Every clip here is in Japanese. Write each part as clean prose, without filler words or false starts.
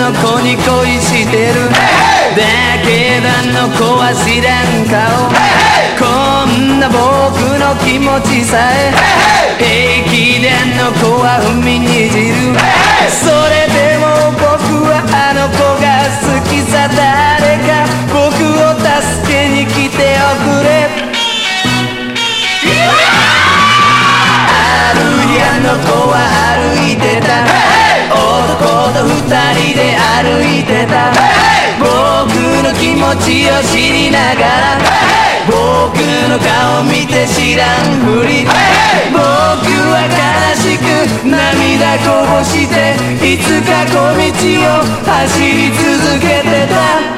の子に恋してるだけどあの子は知らん顔こんな僕の気持ちさえ平気であの子は踏みにじるそれでも僕はあの子が好きさ誰か僕を助けに来ておくれある日あの子は歩いてた男と二人で歩いてた僕の気持ちを知りながら僕の顔見て知らんふり僕は悲しく涙こぼしていつか小道を走り続けてた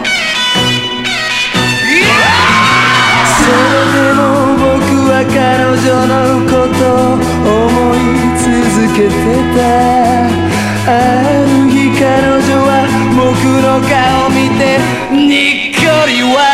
それでも僕は彼女のことを思い続けてたある日彼女は僕の顔見てにっこり笑